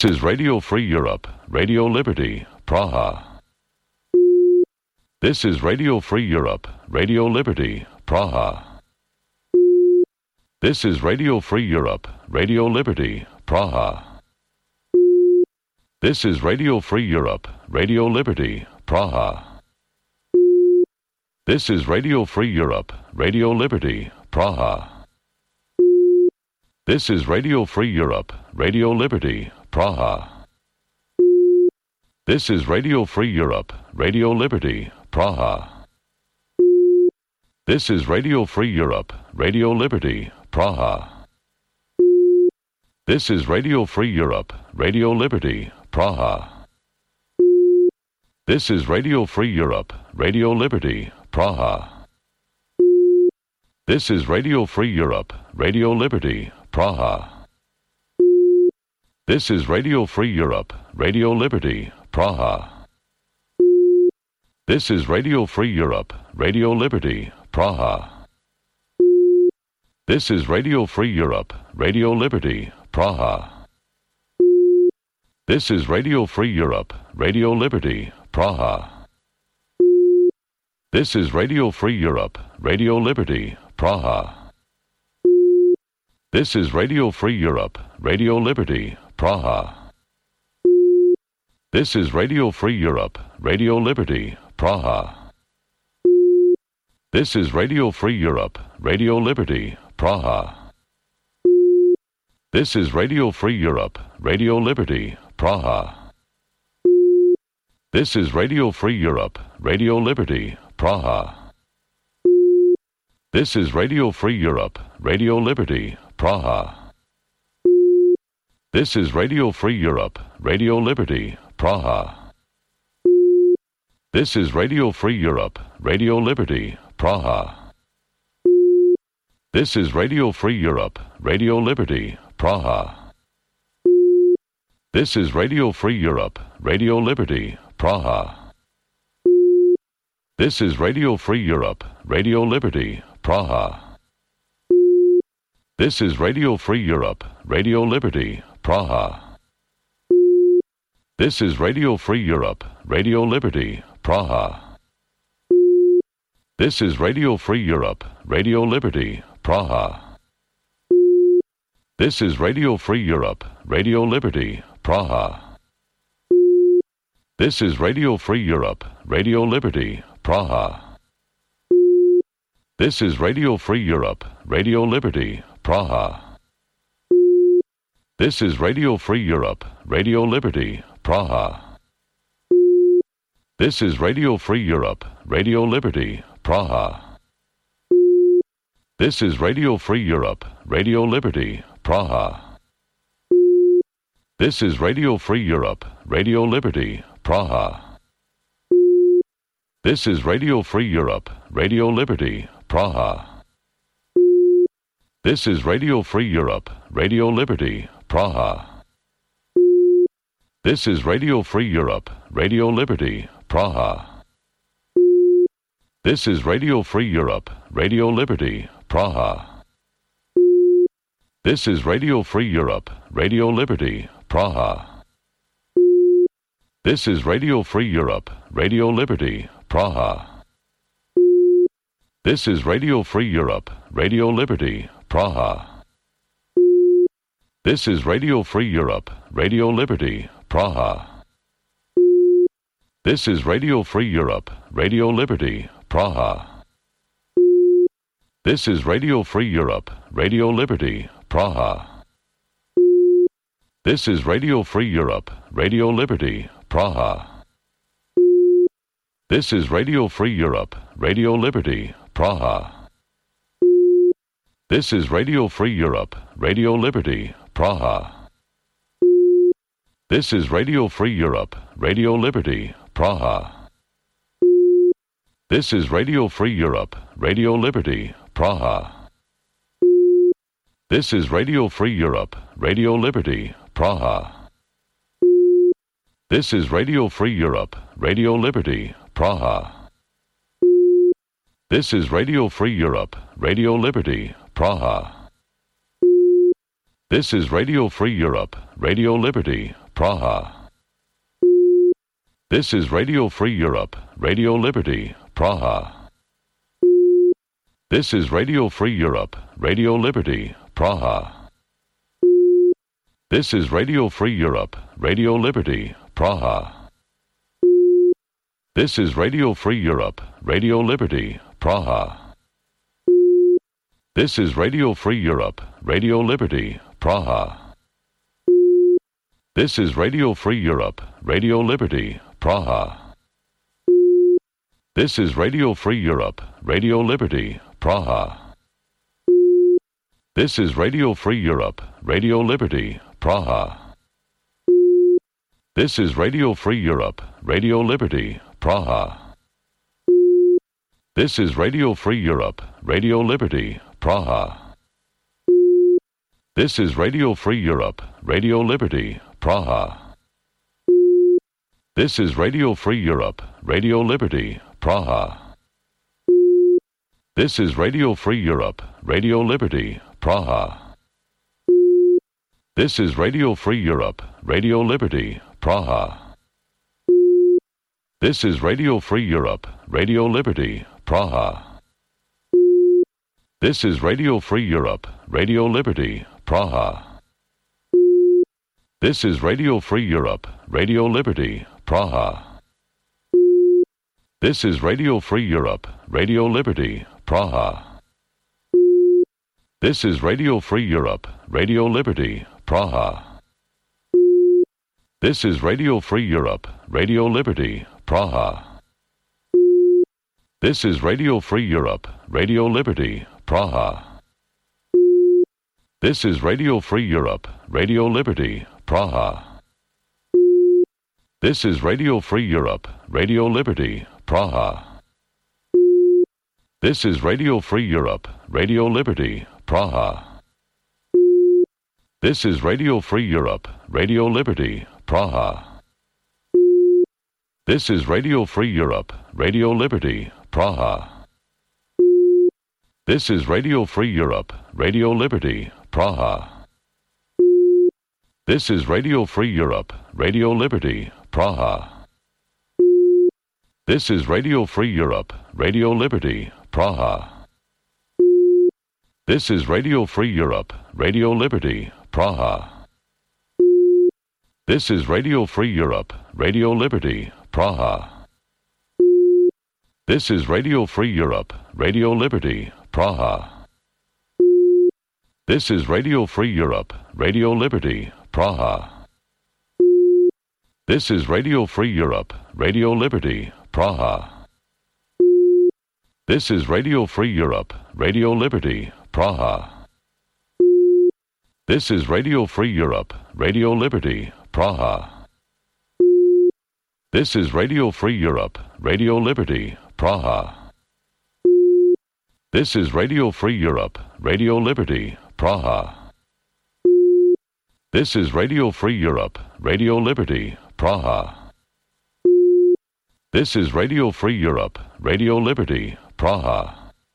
is Radio Free Europe, Radio Liberty, Praha. This is Radio Free Europe, Radio Liberty, Praha. This is Radio Free Europe, Radio Liberty, Praha. This is Radio Free Europe, Radio Liberty, Praha. This is Radio Free Europe, Radio Liberty, Praha. This is Radio Free Europe, Radio Liberty, Praha. This is Radio Free Europe, Radio Liberty, Praha. This is Radio Free Europe, Radio Liberty, Praha. This is Radio Free Europe, Radio Liberty, Praha. This is Radio Free Europe, Radio Liberty, Praha. This is Radio Free Europe, Radio Liberty, Praha. This is Radio Free Europe, Radio Liberty, Praha. This is Radio Free Europe, Radio Liberty, Praha. This is Radio Free Europe, Radio Liberty, Praha. This is Radio Free Europe, Radio Liberty, Praha. This is Radio Free Europe, Radio Liberty, Praha. This is Radio Free Europe, Radio Liberty, Praha. This is Radio Free Europe, Radio Liberty, Praha. This is Radio Free Europe, Radio Liberty, Praha. This is Radio Free Europe, Radio Liberty, Praha. This is Radio Free Europe, Radio Liberty, Praha. This is Radio Free Europe, Radio Liberty, Praha. This is Radio Free Europe, Radio Liberty, Praha. This is Radio Free Europe, Radio Liberty, Praha. This is Radio Free Europe, Radio Liberty, Praha. This is Radio Free Europe, Radio Liberty, Praha. This is Radio Free Europe, Radio Liberty, Praha. This is Radio Free Europe, Radio Liberty, Praha. This is Radio Free Europe, Radio Liberty, Praha. This is Radio Free Europe, Radio Liberty, Praha. This is Radio Free Europe, Radio Liberty, Praha. This is Radio Free Europe, Radio Liberty, Praha. This is Radio Free Europe, Radio Liberty, Praha. This is Radio Free Europe, Radio Liberty, Praha. This is Radio Free Europe, Radio Liberty, Praha. This is Radio Free Europe, Radio Liberty, Praha. This is Radio Free Europe, Radio Liberty, Praha. This is Radio Free Europe, Radio Liberty, Praha. This is Radio Free Europe, Radio Liberty, Praha. This is Radio Free Europe, Radio Liberty, Praha. This is Radio Free Europe, Radio Liberty, Praha. This is Radio Free Europe, Radio Liberty, Praha. This is Radio Free Europe, Radio Liberty, Praha. This is Radio Free Europe, Radio Liberty, Praha. This is Radio Free Europe, Radio Liberty, Praha. This is Radio Free Europe, Radio Liberty, Praha. This is Radio Free Europe, Radio Liberty, Praha. This is Radio Free Europe, Radio Liberty, Praha. This is Radio Free Europe, Radio Liberty, Praha. This is Radio Free Europe, Radio Liberty, Praha. This is Radio Free Europe, Radio Liberty, Praha. This is Radio Free Europe, Radio Liberty, Praha. This is Radio Free Europe, Radio Liberty, Praha. This is Radio Free Europe, Radio Liberty, Praha. This is Radio Free Europe, Radio Liberty, Praha. This is Radio Free Europe, Radio Liberty, Praha. This is Radio Free Europe, Radio Liberty, Praha. This is Radio Free Europe, Radio Liberty, Praha. This is Radio Free Europe, Radio Liberty, Praha. This is Radio Free Europe, Radio Liberty, Praha. This is Radio Free Europe, Radio Liberty, Praha. This is Radio Free Europe, Radio Liberty, Praha. This is Radio Free Europe, Radio Liberty, Praha. This is Radio Free Europe, Radio Liberty, Praha. This is Radio Free Europe, Radio Liberty, Praha. This is Radio Free Europe, Radio Liberty, Praha. This is Radio Free Europe, Radio Liberty, Praha. This is Radio Free Europe, Radio Liberty, Praha. This is Radio Free Europe, Radio Liberty, Praha. This is Radio Free Europe, Radio Liberty, Praha. This is Radio Free Europe, Radio Liberty, Praha. This is Radio Free Europe, Radio Liberty, Praha. This is Radio Free Europe, Radio Liberty, Praha. This is Radio Free Europe, Radio Liberty, Praha. This is Radio Free Europe, Radio Liberty, Praha. This is Radio Free Europe, Radio Liberty, Praha. This is Radio Free Europe, Radio Liberty, Praha. This is Radio Free Europe, Radio Liberty, Praha. This is Radio Free Europe, Radio Liberty, Praha. This is Radio Free Europe, Radio Liberty, Praha. This is Radio Free Europe, Radio Liberty, Praha. This is Radio Free Europe, Radio Liberty, Praha. This is Radio Free Europe, Radio Liberty, Praha. This is Radio Free Europe, Radio Liberty, Praha. This is Radio Free Europe, Radio Liberty, Praha. This is Radio Free Europe, Radio Liberty, Praha. This is Radio Free Europe, Radio Liberty, Praha. This is Radio Free Europe, Radio Liberty, Praha. This is Radio Free Europe, Radio Liberty, Praha. This is Radio Free Europe, Radio Liberty, Praha. This is Radio Free Europe, Radio Liberty, Praha. This is Radio Free Europe, Radio Liberty, Praha. This is Radio Free Europe, Radio Liberty, Praha. This is Radio Free Europe, Radio Liberty, Praha. This is Radio Free Europe, Radio Liberty, Praha. This is Radio Free Europe, Radio Liberty, Praha.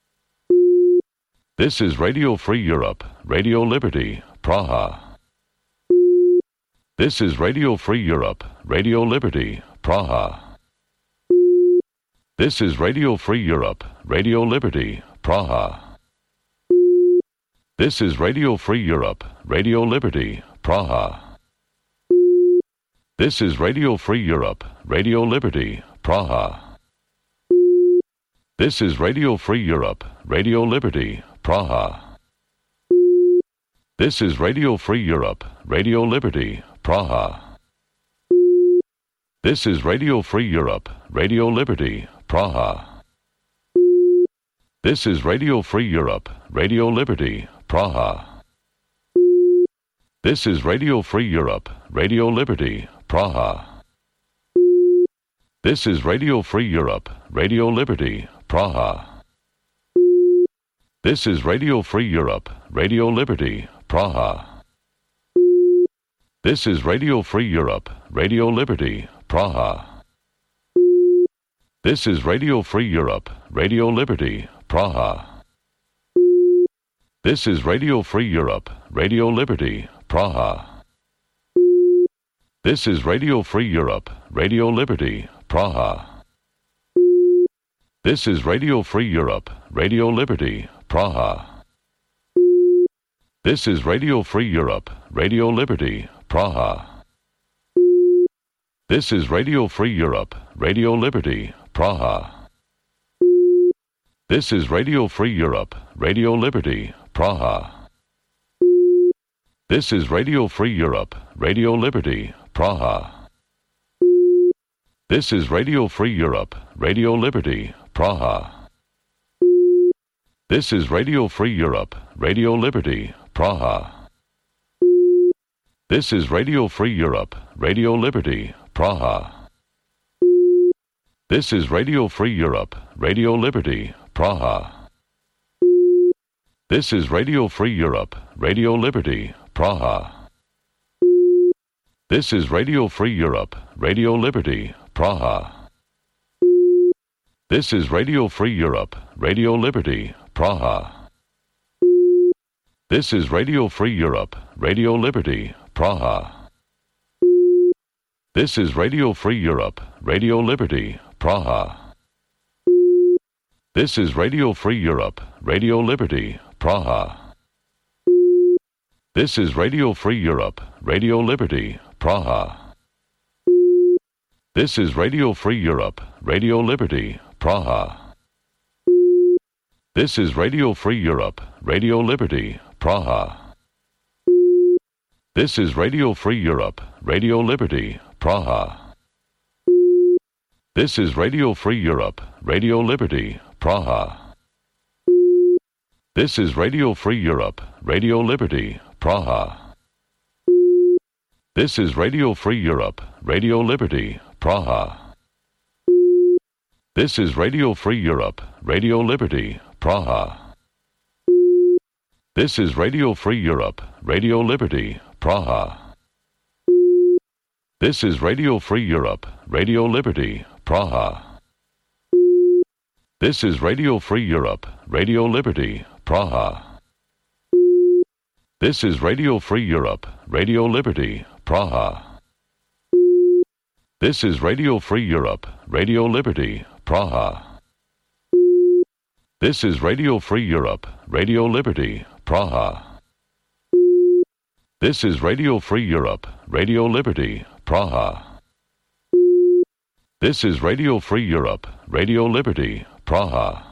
This is Radio Free Europe, Radio Liberty, Praha. This is Radio Free Europe, Radio Liberty, Praha. This is Radio Free Europe, Radio Liberty, Praha. This is Radio Free Europe, Radio Liberty, Praha. This is Radio Free Europe, Radio Liberty, Praha. This is Radio Free Europe, Radio Liberty, Praha. This is Radio Free Europe, Radio Liberty, Praha. This is Radio Free Europe, Radio Liberty, Praha. This is Radio Free Europe, Radio Liberty, Praha. This is Radio Free Europe, Radio Liberty, Praha. This is Radio Free Europe, Radio Liberty, Praha. This is Radio Free Europe, Radio Liberty, Praha. This is Radio Free Europe, Radio Liberty, Praha. This is Radio Free Europe, Radio Liberty, Praha. This is Radio Free Europe, Radio Liberty, Praha. This is Radio Free Europe, Radio Liberty, Praha. This is Radio Free Europe, Radio Liberty, Praha. This is Radio Free Europe, Radio Liberty, Praha. This is Radio Free Europe, Radio Liberty, Praha. This is Radio Free Europe, Radio Liberty, Praha. This is Radio Free Europe, Radio Liberty, Praha. This is Radio Free Europe, Radio Liberty, Praha. This is Radio Free Europe, Radio Liberty, Praha. This is Radio Free Europe, Radio Liberty, Praha. This is Radio Free Europe, Radio Liberty, Praha. This is Radio Free Europe, Radio Liberty, Praha. This is Radio Free Europe, Radio Liberty, Praha. This is Radio Free Europe, Radio Liberty, Praha. This is Radio Free Europe, Radio Liberty, Praha. This is Radio Free Europe, Radio Liberty, Praha. This is Radio Free Europe, Radio Liberty, Praha. This is Radio Free Europe, Radio Liberty, Praha. This is Radio Free Europe, Radio Liberty, Praha. This is Radio Free Europe, Radio Liberty, Praha. This is Radio Free Europe, Radio Liberty, Praha. This is Radio Free Europe, Radio Liberty, Praha. This is Radio Free Europe, Radio Liberty, Praha. This is Radio Free Europe, Radio Liberty, Praha. This is Radio Free Europe, Radio Liberty, Praha. This is Radio Free Europe, Radio Liberty, Praha. This is Radio Free Europe, Radio Liberty, Praha. This is Radio Free Europe, Radio Liberty, Praha. This is Radio Free Europe, Radio Liberty, Praha. This is Radio Free Europe, Radio Liberty, Praha. This is Radio Free Europe, Radio Liberty, Praha. This is Radio Free Europe, Radio Liberty, Praha. This is Radio Free Europe, Radio Liberty, Praha.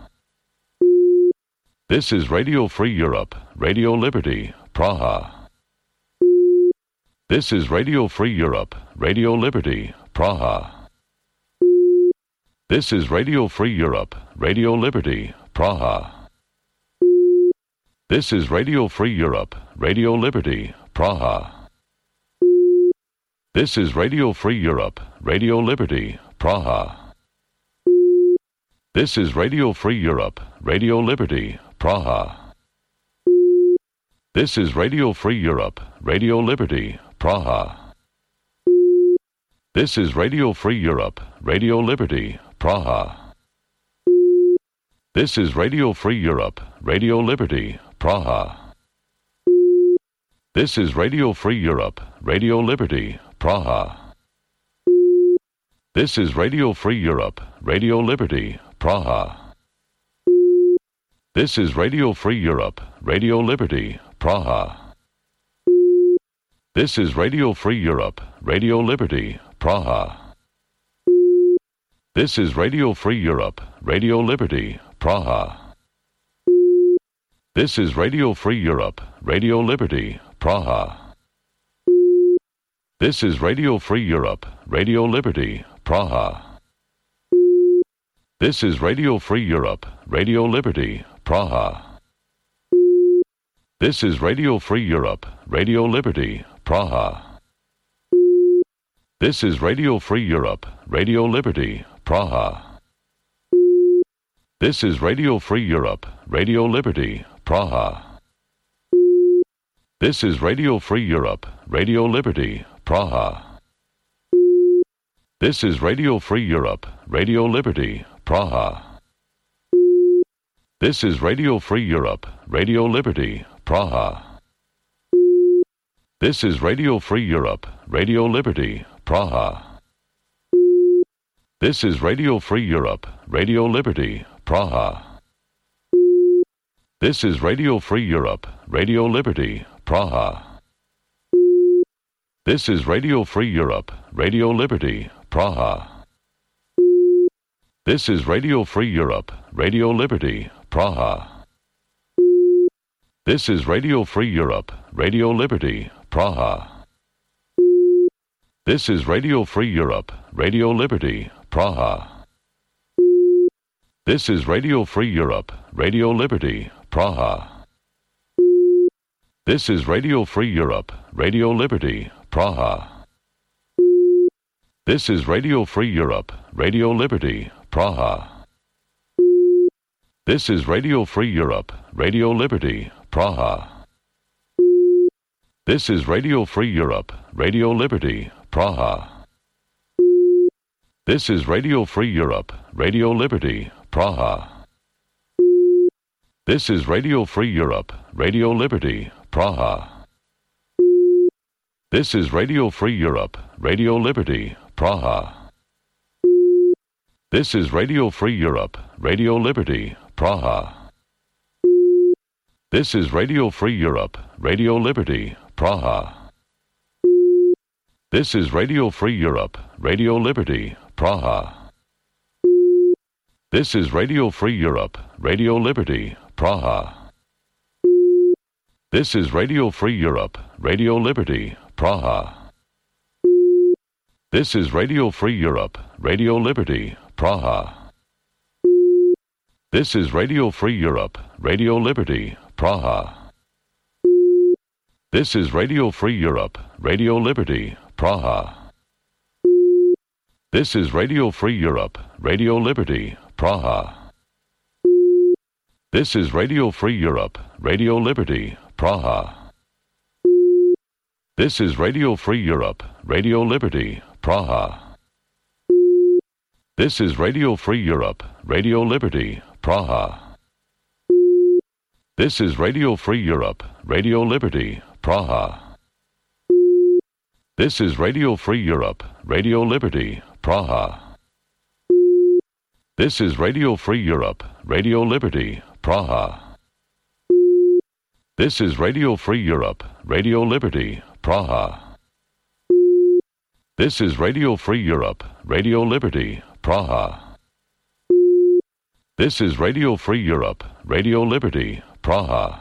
This is Radio Free Europe, Radio Liberty, Praha. This is Radio Free Europe, Radio Liberty, Praha. This is Radio Free Europe, Radio Liberty, Praha. This is Radio Free Europe, Radio Liberty, Praha. This is Radio Free Europe, Radio Liberty, Praha. This is Radio Free Europe, Radio Liberty, Praha. This is Radio Free Europe, Radio Liberty, Praha. This is Radio Free Europe, Radio Liberty, Praha. This is Radio Free Europe, Radio Liberty, Praha. This is Radio Free Europe, Radio Liberty, Praha. This is Radio Free Europe, Radio Liberty, Praha. This is Radio Free Europe, Radio Liberty, Praha. This is Radio Free Europe, Radio Liberty, Praha. This is Radio Free Europe, Radio Liberty, Praha. This is Radio Free Europe, Radio Liberty, Praha. This is Radio Free Europe, Radio Liberty, Praha. This is Radio Free Europe, Radio Liberty, Praha. This is Radio Free Europe, Radio Liberty, Praha. This is Radio Free Europe, Radio Liberty, Praha. This is Radio Free Europe, Radio Liberty, Praha. This is Radio Free Europe, Radio Liberty, Praha. This is Radio Free Europe, Radio Liberty, Praha. This is Radio Free Europe, Radio Liberty, Praha. This is Radio Free Europe, Radio Liberty, Praha. This is Radio Free Europe, Radio Liberty, Praha. This is Radio Free Europe, Radio Liberty, Praha. This is Radio Free Europe, Radio Liberty, Praha. This is Radio Free Europe, Radio Liberty, Praha. This is Radio Free Europe, Radio Liberty, Praha. This is Radio Free Europe, Radio Liberty, Praha. This is Radio Free Europe, Radio Liberty, Praha. This is Radio Free Europe, Radio Liberty, Praha. This is Radio Free Europe, Radio Liberty, Praha. This is Radio Free Europe, Radio Liberty, Praha. This is Radio Free Europe, Radio Liberty, Praha. This is Radio Free Europe, Radio Liberty, Praha. This is Radio Free Europe, Radio Liberty, Praha. This is Radio Free Europe, Radio Liberty, Praha. This is Radio Free Europe, Radio Liberty, Praha. This is Radio Free Europe, Radio Liberty, Praha. This is Radio Free Europe, Radio Liberty, Praha. This is Radio Free Europe, Radio Liberty, Praha. This is Radio Free Europe, Radio Liberty, Praha. This is Radio Free Europe, Radio Liberty, Praha. This is Radio Free Europe, Radio Liberty, Praha. This is Radio Free Europe, Radio Liberty, Praha. This is Radio Free Europe, Radio Liberty, Praha. This is Radio Free Europe, Radio Liberty, Praha. This is Radio Free Europe, Radio Liberty, Praha. This is Radio Free Europe, Radio Liberty, Praha. This is Radio Free Europe, Radio Liberty, Praha. This is Radio Free Europe, Radio Liberty, Praha. This is Radio Free Europe, Radio Liberty, Praha. This is Radio Free Europe, Radio Liberty, Praha. This is Radio Free Europe, Radio Liberty, Praha. This is Radio Free Europe, Radio Liberty, Praha.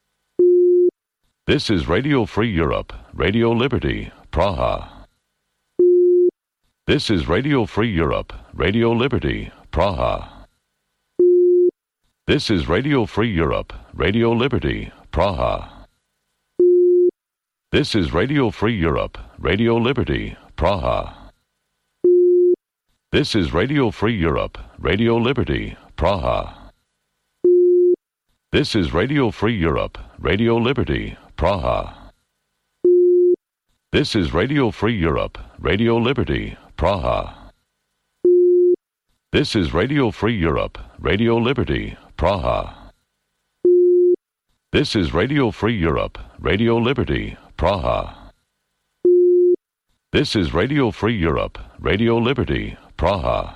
This is Radio Free Europe, Radio Liberty, Praha. This is Radio Free Europe, Radio Liberty, Praha. This is Radio Free Europe, Radio Liberty, Praha. This is Radio Free Europe, Radio Liberty, Praha. This is Radio Free Europe, Radio Liberty, Praha. This is Radio Free Europe, Radio Liberty, Praha. This is Radio Free Europe, Radio Liberty, Praha. This is Radio Free Europe, Radio Liberty, Praha. This is Radio Free Europe, Radio Liberty, Praha. This is Radio Free Europe, Radio Liberty, Praha.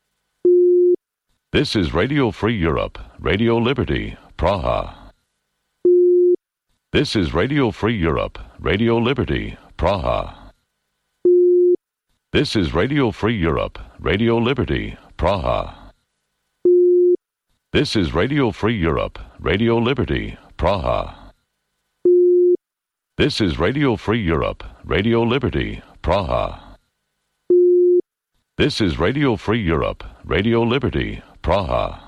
This is Radio Free Europe, Radio Liberty, Praha. This is Radio Free Europe, Radio Liberty, Praha. This is Radio Free Europe, Radio Liberty, Praha. This is Radio Free Europe, Radio Liberty, Praha. This is Radio Free Europe, Radio Liberty, Praha. This is Radio Free Europe, Radio Liberty, Praha.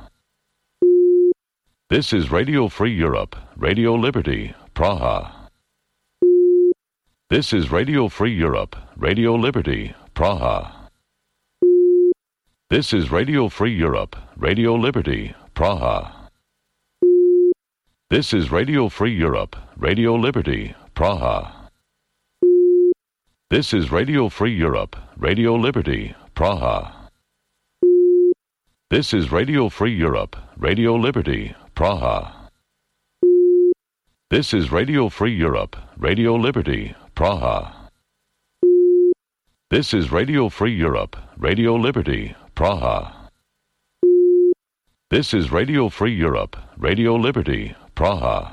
This is Radio Free Europe, Radio Liberty, Praha. This is Radio Free Europe, Radio Liberty, Praha. This is Radio Free Europe, Radio Liberty, Praha. This is Radio Free Europe, Radio Liberty, Praha. This is Radio Free Europe, Radio Liberty, Praha. This is Radio Free Europe, Radio Liberty, Praha. This is Radio Free Europe, Radio Liberty, Praha. This is Radio Free Europe, Radio Liberty, Praha. This is Radio Free Europe, Radio Liberty, Praha.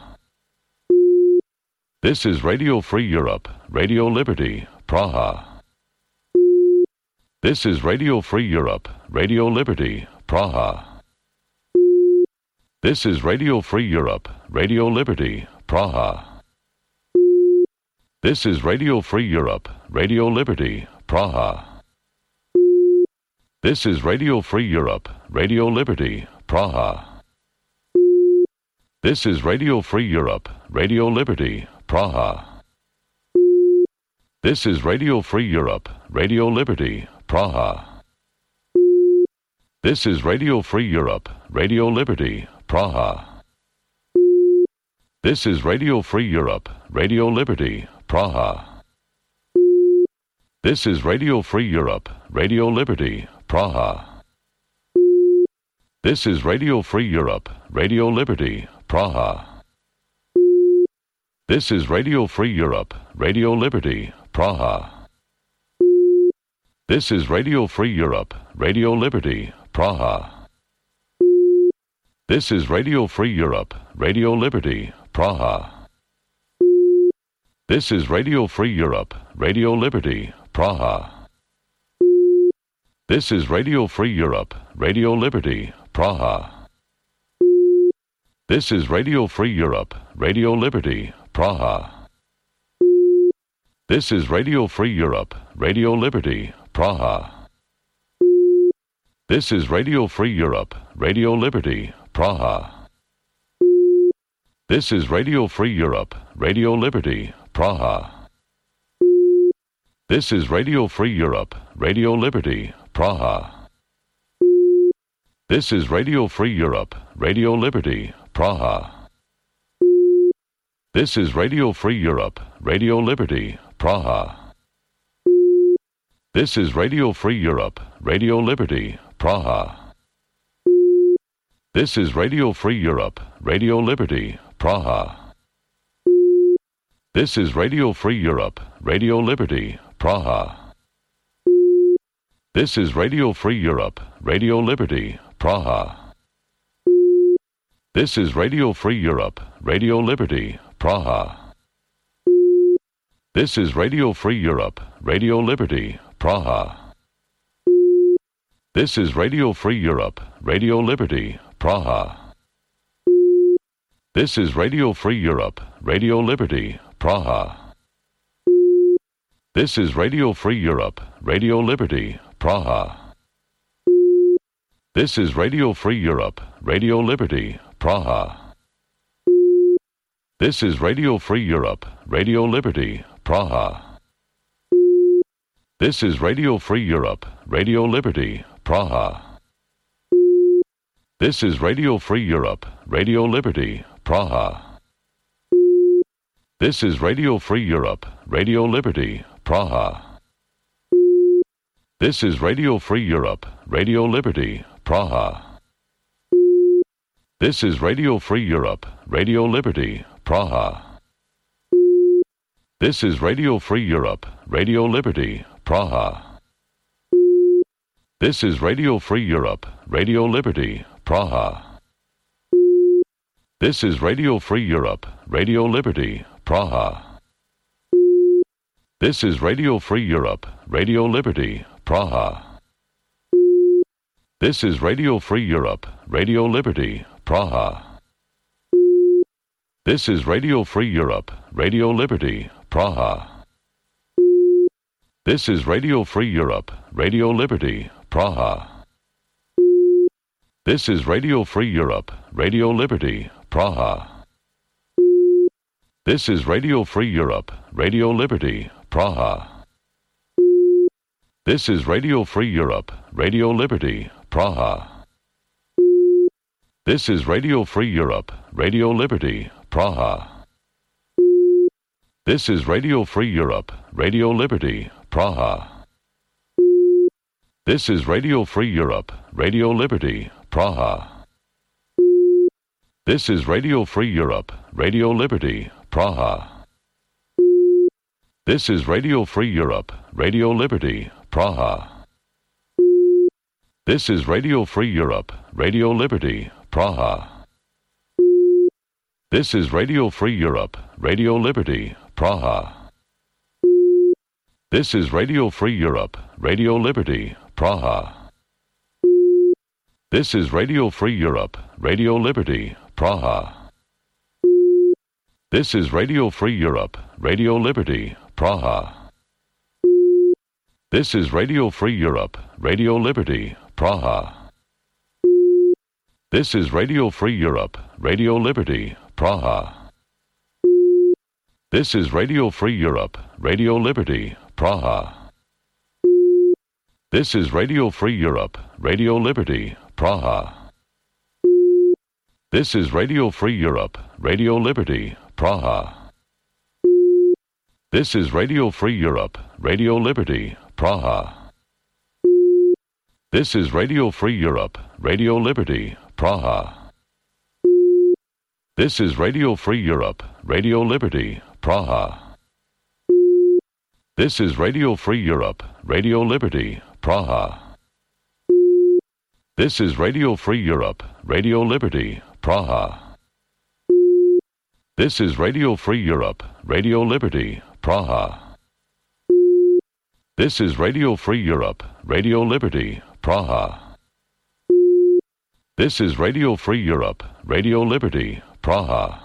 This is Radio Free Europe, Radio Liberty, Praha. This is Radio Free Europe, Radio Liberty, Praha. This is Radio Free Europe, Radio Liberty, Praha. This is Radio Free Europe, Radio Liberty, Praha. This is Radio Free Europe, Radio Liberty, Praha. This is Radio Free Europe, Radio Liberty, Praha. This is Radio Free Europe, Radio Liberty, Praha. This is Radio Free Europe, Radio Liberty, Praha. This is Radio Free Europe, Radio Liberty, Praha. This is Radio Free Europe, Radio Liberty, Praha. This is Radio Free Europe, Radio Liberty, Praha. This is Radio Free Europe, Radio Liberty, Praha. This is Radio Free Europe, Radio Liberty, Praha. This is Radio Free Europe, Radio Liberty, Praha. This is Radio Free Europe, Radio Liberty, Praha. This is Radio Free Europe, Radio Liberty, Praha. This is Radio Free Europe, Radio Liberty, Praha. This is Radio Free Europe, Radio Liberty, Praha. This is Radio Free Europe, Radio Liberty, Praha. This is Radio Free Europe, Radio Liberty, Praha. This is Radio Free Europe, Radio Liberty, Praha. This is Radio Free Europe, Radio Liberty, Praha. This is Radio Free Europe, Radio Liberty, Praha. This is Radio Free Europe, Radio Liberty, Praha. This is Radio Free Europe, Radio Liberty, Praha. This is Radio Free Europe, Radio Liberty, Praha. This is Radio Free Europe, Radio Liberty, Praha. This is Radio Free Europe, Radio Liberty, Praha. This is Radio Free Europe, Radio Liberty, Praha. This is Radio Free Europe, Radio Liberty, Praha. This is Radio Free Europe, Radio Liberty, Praha. This is Radio Free Europe, Radio Liberty, Praha. This is Radio Free Europe, Radio Liberty, Praha. This is Radio Free Europe, Radio Liberty, Praha. This is Radio Free Europe, Radio Liberty, Praha. This is Radio Free Europe, Radio Liberty, Praha. This is Radio Free Europe, Radio Liberty, Praha. This is Radio Free Europe, Radio Liberty, Praha. This is Radio Free Europe, Radio Liberty, Praha. This is Radio Free Europe, Radio Liberty, Praha. This is Radio Free Europe, Radio Liberty, Praha. This is Radio Free Europe, Radio Liberty, Praha. This is Radio Free Europe, Radio Liberty, Praha. This is Radio Free Europe, Radio Liberty, Praha. This is Radio Free Europe, Radio Liberty, Praha. This is Radio Free Europe, Radio Liberty, Praha. This is Radio Free Europe, Radio Liberty, Praha. This is Radio Free Europe, Radio Liberty, Praha. This is Radio Free Europe, Radio Liberty, Praha. This is Radio Free Europe, Radio Liberty, Praha. This is Radio Free Europe, Radio Liberty, Praha. This is Radio Free Europe, Radio Liberty, Praha. This is Radio Free Europe, Radio Liberty, Praha. This is Radio Free Europe, Radio Liberty, Praha. This is Radio Free Europe, Radio Liberty, Praha. This is Radio Free Europe, Radio Liberty, Praha. This is Radio Free Europe, Radio Liberty, Praha. This is Radio Free Europe, Radio Liberty, Praha. This is Radio Free Europe, Radio Liberty, Praha. This is Radio Free Europe, Radio Liberty, Praha. This is Radio Free Europe, Radio Liberty, Praha. This is Radio Free Europe, Radio Liberty, Praha. This is Radio Free Europe, Radio Liberty, Praha. This is Radio Free Europe, Radio Liberty, Praha. This is Radio Free Europe, Radio Liberty, Praha. This is Radio Free Europe, Radio Liberty, Praha. This is Radio Free Europe, Radio Liberty, Praha. This is Radio Free Europe, Radio Liberty, Praha. This is Radio Free Europe, Radio Liberty, Praha. This is Radio Free Europe, Radio Liberty, Praha. This is Radio Free Europe, Radio Liberty, Praha. This is Radio Free Europe, Radio Liberty, Praha.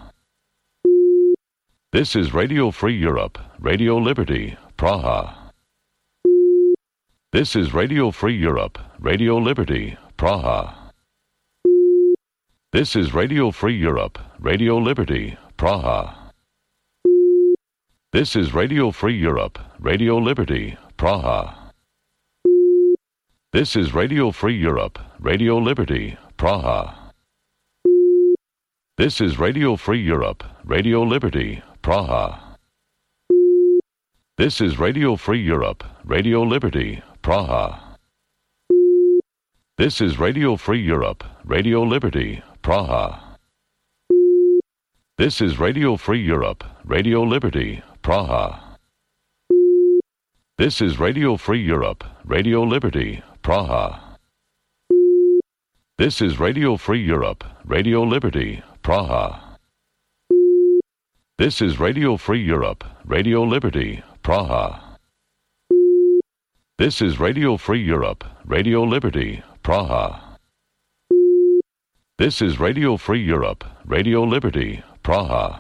This is Radio Free Europe, Radio Liberty, Praha. This is Radio Free Europe, Radio Liberty, Praha. This is Radio Free Europe, Radio Liberty, Praha. This is Radio Free Europe, Radio Liberty, Praha. This is Radio Free Europe, Radio Liberty, Praha. This is Radio Free Europe, Radio Liberty, Praha. This is Radio Free Europe, Radio Liberty, Praha. This is Radio Free Europe, Radio Liberty, Praha. This is Radio Free Europe, Radio Liberty, Praha. This is Radio Free Europe, Radio Liberty, Praha. This is Radio Free Europe, Radio Liberty, Praha. This is Radio Free Europe, Radio Liberty, Praha. This is Radio Free Europe, Radio Liberty, Praha. This is Radio Free Europe, Radio Liberty, Praha.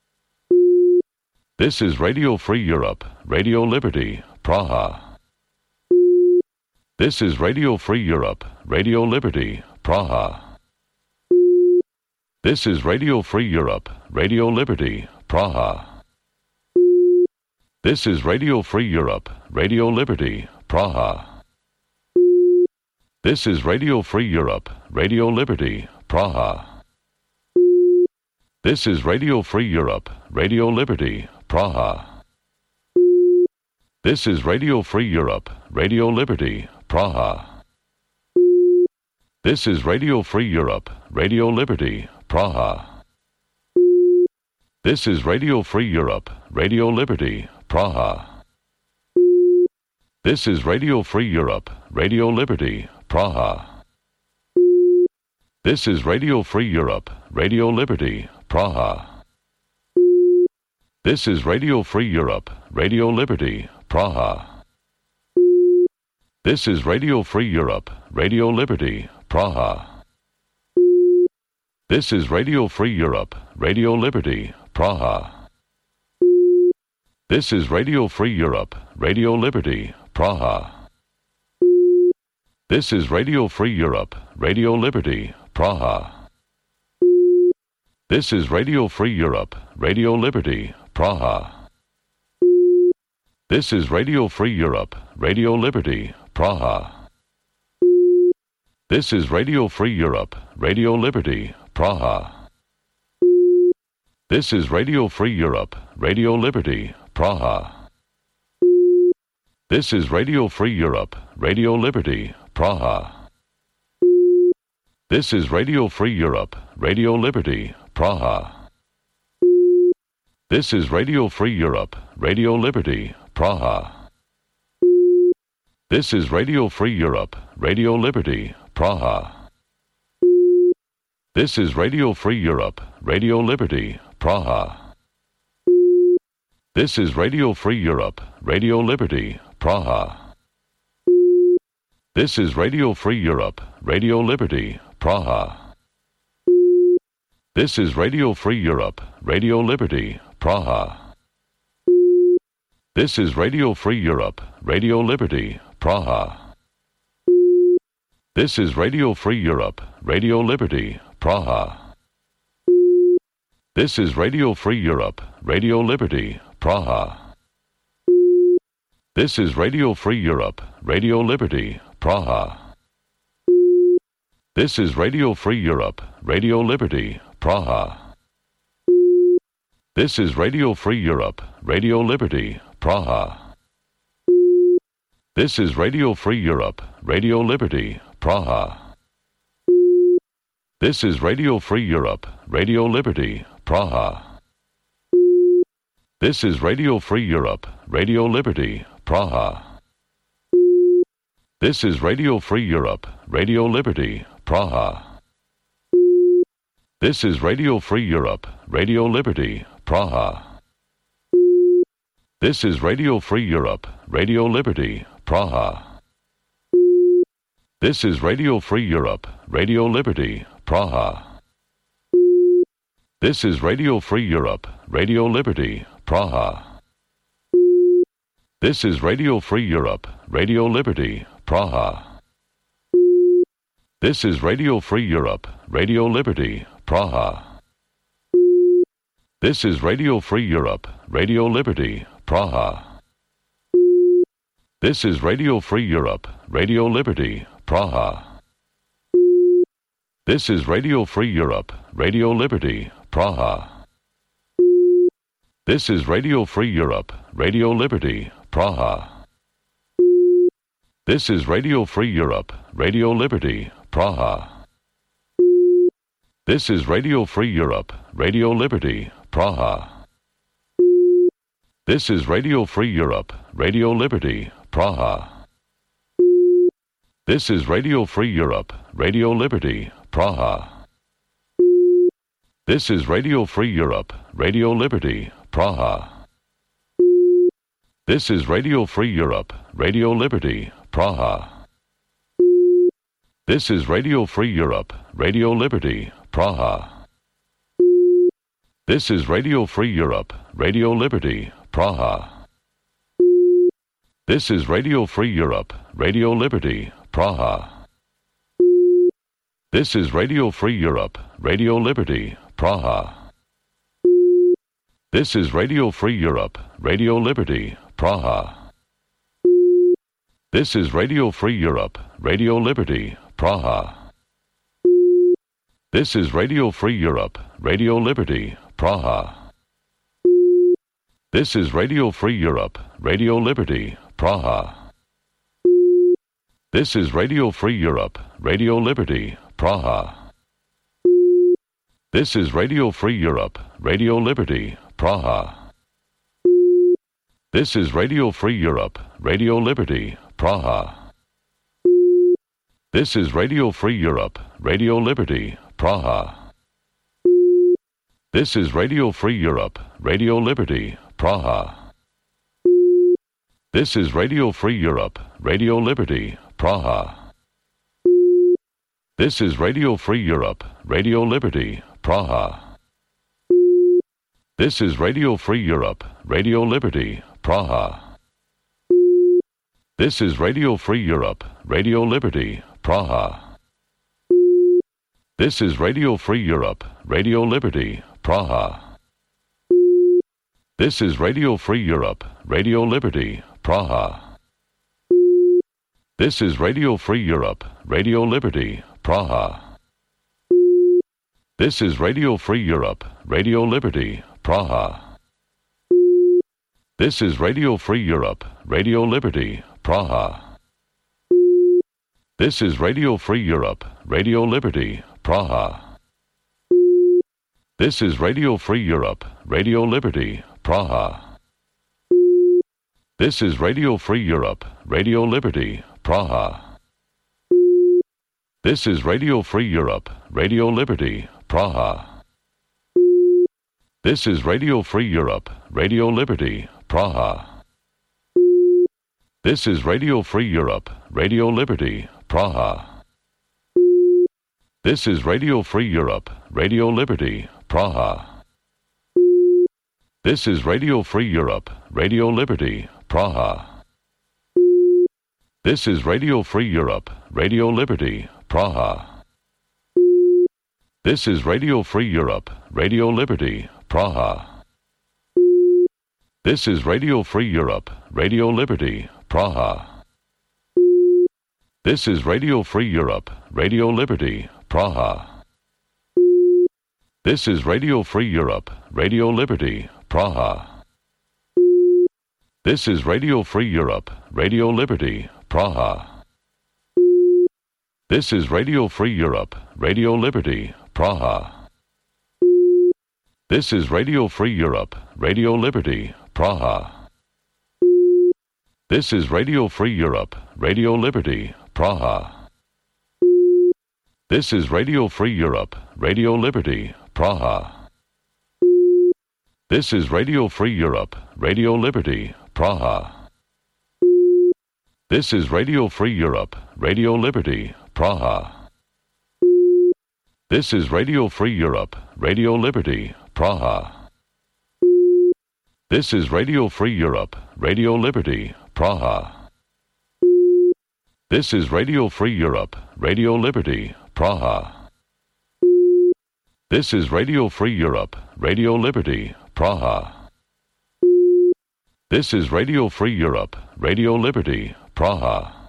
This is Radio Free Europe, Radio Liberty, Praha. This is Radio Free Europe, Radio Liberty, Praha. This is Radio Free Europe, Radio Liberty, Praha. This is Radio Free Europe, Radio Liberty, Praha. This is Radio Free Europe, Radio Liberty, Praha. This is Radio Free Europe, Radio Liberty, Praha. This is Radio Free Europe, Radio Liberty, Praha. This is Radio Free Europe, Radio Liberty, Praha. This is Radio Free Europe, Radio Liberty, Praha. This is Radio Free Europe, Radio Liberty, Praha. This is Radio Free Europe, Radio Liberty, Praha. This is Radio Free Europe, Radio Liberty, Praha. This is Radio Free Europe, Radio Liberty, Praha. This is Radio Free Europe, Radio Liberty, Praha. This is Radio Free Europe, Radio Liberty, Praha. This is Radio Free Europe, Radio Liberty, Praha. This is Radio Free Europe, Radio Liberty, Praha. This is Radio Free Europe, Radio Liberty, Praha. This is Radio Free Europe, Radio Liberty, Praha. This is Radio Free Europe, Radio Liberty, Praha. This is Radio Free Europe, Radio Liberty, Praha. This is Radio Free Europe, Radio Liberty, Praha. This is Radio Free Europe, Radio Liberty, Praha. This is Radio Free Europe, Radio Liberty, Praha. This is Radio Free Europe, Radio Liberty, Praha. This is Radio Free Europe, Radio Liberty, Praha. This is Radio Free Europe, Radio Liberty, Praha. This is Radio Free Europe, Radio Liberty, Praha. This is Radio Free Europe, Radio Liberty, Praha. This is Radio Free Europe, Radio Liberty, Praha. This is Radio Free Europe, Radio Liberty, Praha. This is Radio Free Europe, Radio Liberty, Praha. This is Radio Free Europe, Radio Liberty, Praha. This is Radio Free Europe, Radio Liberty, Praha. This is Radio Free Europe, Radio Liberty, Praha. This is Radio Free Europe, Radio Liberty, Praha. This is Radio Free Europe, Radio Liberty, Praha. This is Radio Free Europe, Radio Liberty, Praha. This is Radio Free Europe, Radio Liberty, Praha. This is Radio Free Europe, Radio Liberty, Praha. This is Radio Free Europe, Radio Liberty, Praha. This is Radio Free Europe, Radio Liberty, Praha. This is Radio Free Europe, Radio Liberty, Praha. This is Radio Free Europe, Radio Liberty, Praha. This is Radio Free Europe, Radio Liberty, Praha. This is Radio Free Europe, Radio Liberty, Praha. This is Radio Free Europe, Radio Liberty, Praha. This is Radio Free Europe, Radio Liberty, Praha. This is Radio Free Europe, Radio Liberty, Praha. This is Radio Free Europe, Radio Liberty, Praha. This is Radio Free Europe, Radio Liberty, Praha. This is Radio Free Europe, Radio Liberty, Praha. This is Radio Free Europe, Radio Liberty, Praha. This is Radio Free Europe, Radio Liberty, Praha. This is Radio Free Europe, Radio Liberty, Praha. This is Radio Free Europe, Radio Liberty, Praha. This is Radio Free Europe, Radio Liberty, Praha. This is Radio Free Europe, Radio Liberty, Praha. This is Radio Free Europe, Radio Liberty, Praha. This is Radio Free Europe, Radio Liberty, Praha. This is Radio Free Europe, Radio Liberty, Praha. This is Radio Free Europe, Radio Liberty, Praha. This is Radio Free Europe, Radio Liberty, Praha. This is Radio Free Europe, Radio Liberty, Praha. This is Radio Free Europe, Radio Liberty, Praha. This is Radio Free Europe, Radio Liberty, Praha. This is Radio Free Europe, Radio Liberty, Praha. This is Radio Free Europe, Radio Liberty, Praha. This is Radio Free Europe, Radio Liberty, Praha. This is Radio Free Europe, Radio Liberty, Praha. This is Radio Free Europe, Radio Liberty, Praha. This is Radio Free Europe, Radio Liberty, Praha. This is Radio Free Europe, Radio Liberty, Praha. This is Radio Free Europe, Radio Liberty, Praha. This is Radio Free Europe, Radio Liberty, Praha. This is Radio Free Europe, Radio Liberty, Praha. This is Radio Free Europe, Radio Liberty, Praha. This is Radio Free Europe, Radio Liberty, Praha. This is Radio Free Europe, Radio Liberty, Praha. This is Radio Free Europe, Radio Liberty, Praha. This is Radio Free Europe, Radio Liberty, Praha. This is Radio Free Europe, Radio Liberty, Praha. This is Radio Free Europe, Radio Liberty, Praha. This is Radio Free Europe, Radio Liberty, Praha. This is Radio Free Europe, Radio Liberty, Praha. This is Radio Free Europe, Radio Liberty, Praha. This is Radio Free Europe, Radio Liberty, Praha. This is Radio Free Europe, Radio Liberty, Praha. This is Radio Free Europe, Radio Liberty, Praha. This is Radio Free Europe, Radio Liberty, Praha. This is Radio Free Europe, Radio Liberty, Praha. This is Radio Free Europe, Radio Liberty, Praha. This is Radio Free Europe, Radio Liberty, Praha. This is Radio Free Europe, Radio Liberty, Praha. This is Radio Free Europe, Radio Liberty, Praha. This is Radio Free Europe, Radio Liberty, Praha. This is Radio Free Europe, Radio Liberty, Praha. This is Radio Free Europe, Radio Liberty, Praha. This is Radio Free Europe, Radio Liberty, Praha. This is Radio Free Europe, Radio Liberty, Praha. This is Radio Free Europe, Radio Liberty, Praha.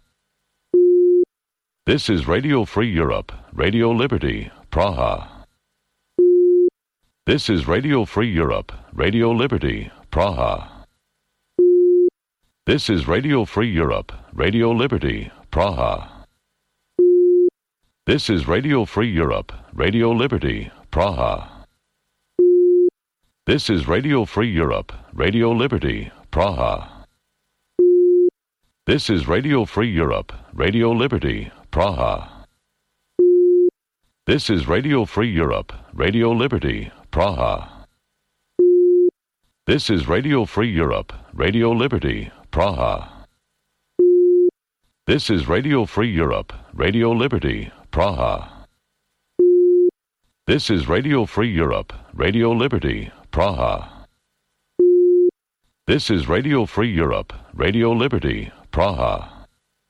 This is Radio Free Europe, Radio Liberty, Praha. This is Radio Free Europe, Radio Liberty, Praha. This is Radio Free Europe, Radio Liberty, Praha. This is Radio Free Europe, Radio Liberty, Praha. This is Radio Free Europe, Radio Liberty, Praha. This is Radio Free Europe, Radio Liberty, Praha. This is Radio Free Europe, Radio Liberty, Praha. This is Radio Free Europe, Radio Liberty, Praha. This is Radio Free Europe, Radio Liberty, Praha. This is Radio Free Europe, Radio Liberty, Praha. This is Radio Free Europe, Radio Liberty, Praha.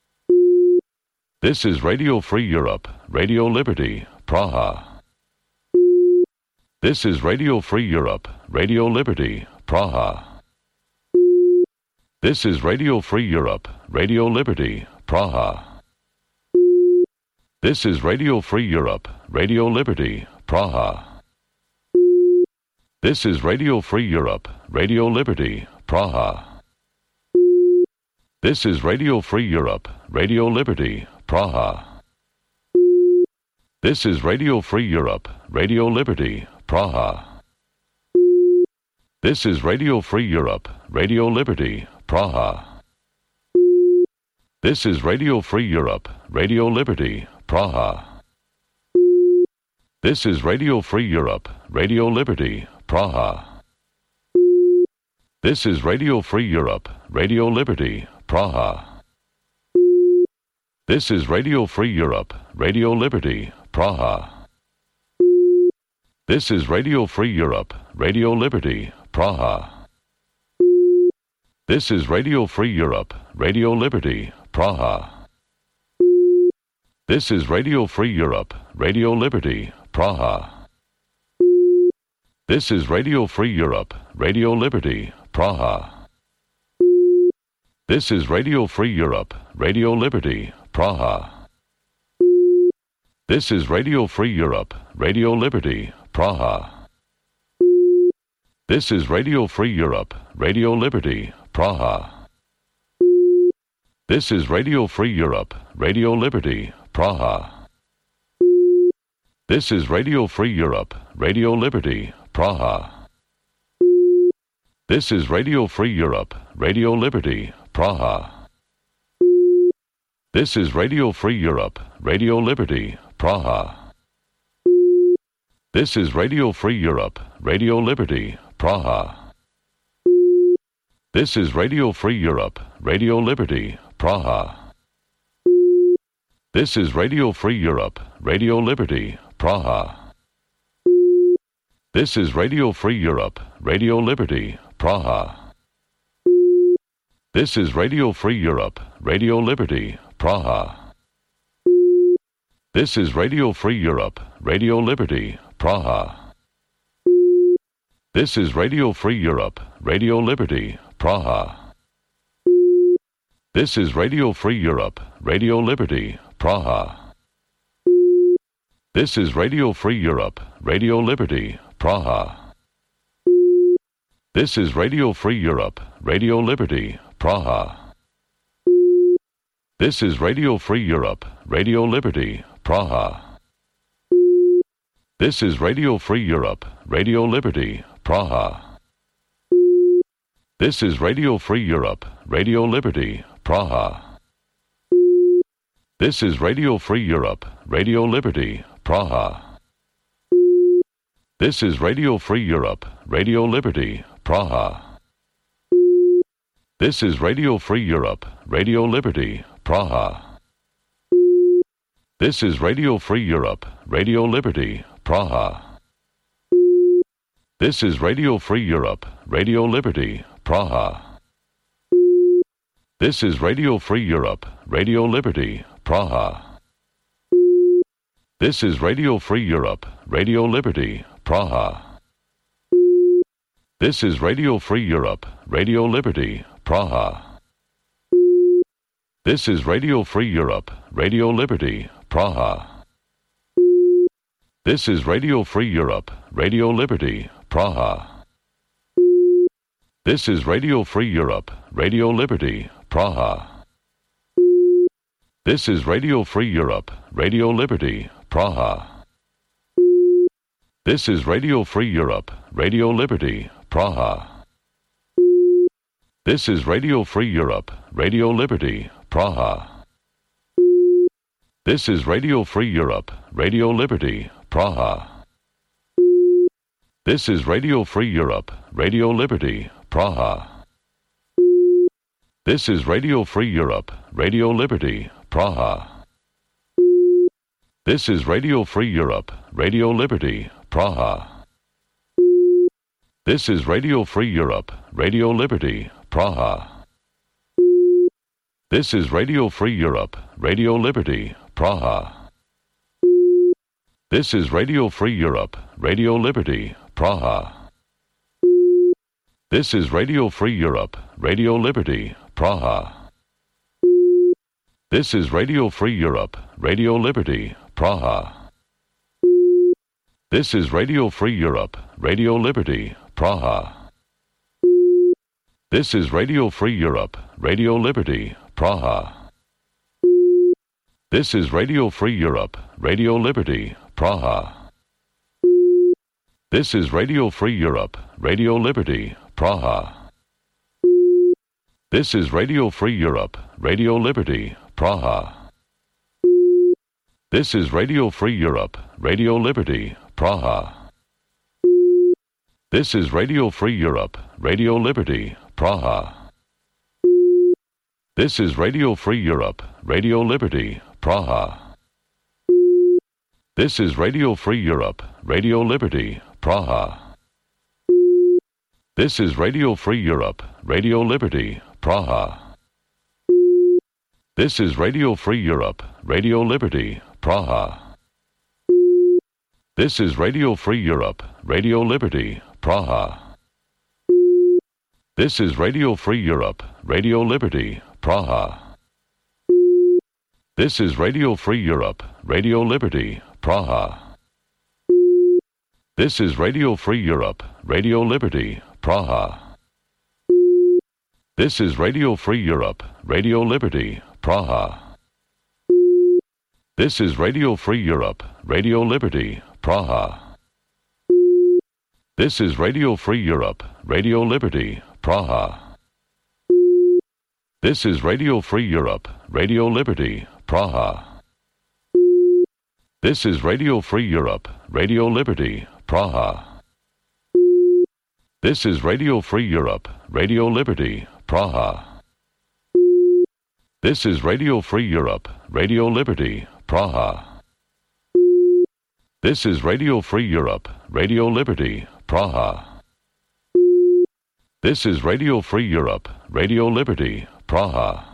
This is Radio Free Europe, Radio Liberty, Praha. This is Radio Free Europe, Radio Liberty, Praha. This is Radio Free Europe, Radio Liberty, Praha. This is Radio Free Europe, Radio Liberty, Praha. This is Radio Free Europe, Radio Liberty, Praha. This is Radio Free Europe, Radio Liberty, Praha. This is Radio Free Europe, Radio Liberty, Praha. This is Radio Free Europe, Radio Liberty, Praha. This is Radio Free Europe, Radio Liberty, Praha. This is Radio Free Europe, Radio Liberty, Praha. This is Radio Free Europe, Radio Liberty, Praha. This is Radio Free Europe, Radio Liberty, Praha. This is Radio Free Europe, Radio Liberty, Praha. This is Radio Free Europe, Radio Liberty, Praha. This is Radio Free Europe, Radio Liberty, Praha. This is Radio Free Europe, Radio Liberty, Praha. This is Radio Free Europe, Radio Liberty, Praha. This is Radio Free Europe, Radio Liberty, Praha. This is Radio Free Europe, Radio Liberty, Praha. This is Radio Free Europe, Radio Liberty, Praha. This is Radio Free Europe, Radio Liberty, Praha. This is Radio Free Europe, Radio Liberty, Praha. This is Radio Free Europe, Radio Liberty, Praha. This is Radio Free Europe, Radio Liberty, Praha. This is Radio Free Europe, Radio Liberty, Praha. This is Radio Free Europe, Radio Liberty, Praha. This is Radio Free Europe, Radio Liberty, Praha. This is Radio Free Europe, Radio Liberty, Praha. This is Radio Free Europe, Radio Liberty, Praha. This is Radio Free Europe, Radio Liberty, Praha. This is Radio Free Europe, Radio Liberty, Praha. This is Radio Free Europe, Radio Liberty, Praha. This is Radio Free Europe, Radio Liberty, Praha. This is Radio Free Europe, Radio Liberty, Praha. This is Radio Free Europe, Radio Liberty, Praha. This is Radio Free Europe, Radio Liberty, Praha. This is Radio Free Europe, Radio Liberty, Praha. This is Radio Free Europe, Radio Liberty, Praha. This is Radio Free Europe, Radio Liberty, Praha. This is Radio Free Europe, Radio Liberty, Praha. This is Radio Free Europe, Radio Liberty, Praha. This is Radio Free Europe, Radio Liberty, Praha. This is Radio Free Europe, Radio Liberty, Praha. This is Radio Free Europe, Radio Liberty, Praha. This is Radio Free Europe, Radio Liberty, Praha. This is Radio Free Europe, Radio Liberty, Praha. This is Radio Free Europe, Radio Liberty, Praha. This is Radio Free Europe, Radio Liberty, Praha. This is Radio Free Europe, Radio Liberty, Praha. This is Radio Free Europe, Radio Liberty, Praha. This is Radio Free Europe, Radio Liberty, Praha. This is Radio Free Europe, Radio Liberty, Praha. This is Radio Free Europe, Radio Liberty, Praha. This is Radio Free Europe, Radio Liberty, Praha. This is Radio Free Europe, Radio Liberty, Praha. This is Radio Free Europe, Radio Liberty, Praha. This is Radio Free Europe, Radio Liberty, Praha. This is Radio Free Europe, Radio Liberty, Praha. This is Radio Free Europe, Radio Liberty, Praha. This is Radio Free Europe, Radio Liberty, Praha. This is Radio Free Europe, Radio Liberty, Praha. This is Radio Free Europe, Radio Liberty, Praha. This is Radio Free Europe, Radio Liberty, Praha. This is Radio Free Europe, Radio Liberty, Praha. This is Radio Free Europe, Radio Liberty, Praha. This is Radio Free Europe, Radio Liberty, Praha. This is Radio Free Europe, Radio Liberty, Praha. This is Radio Free Europe, Radio Liberty, Praha. This is Radio Free Europe, Radio Liberty, Praha. This is Radio Free Europe, Radio Liberty, Praha. This is Radio Free Europe, Radio Liberty, Praha. This is Radio Free Europe, Radio Liberty, Praha. This is Radio Free Europe, Radio Liberty, Praha. This is Radio Free Europe, Radio Liberty, Praha. This is Radio Free Europe, Radio Liberty, Praha. This is Radio Free Europe, Radio Liberty, Praha. This is Radio Free Europe, Radio Liberty, Praha. This is Radio Free Europe, Radio Liberty, Praha. This is Radio Free Europe, Radio Liberty, Praha. This is Radio Free Europe, Radio Liberty, Praha. This is Radio Free Europe, Radio Liberty, Praha. This is Radio Free Europe, Radio Liberty, Praha. This is Radio Free Europe, Radio Liberty, Praha.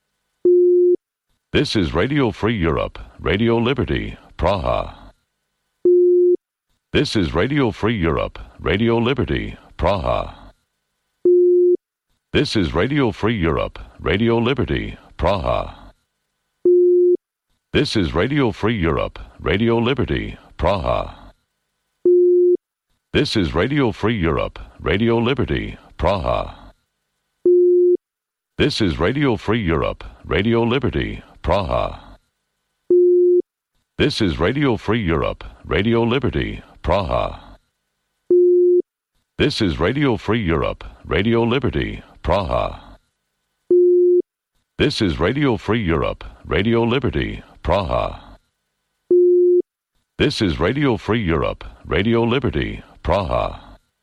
This is Radio Free Europe, Radio Liberty, Praha. This is Radio Free Europe, Radio Liberty, Praha. This is Radio Free Europe, Radio Liberty, Praha. This is Radio Free Europe, Radio Liberty, Praha. This is Radio Free Europe, Radio Liberty, Praha. This is Radio Free Europe, Radio Liberty, Praha. This is Radio Free Europe, Radio Liberty, Praha. This is Radio Free Europe, Radio Liberty, Praha. This is Radio Free Europe, Radio Liberty, Praha. This is Radio Free Europe, Radio Liberty, Praha.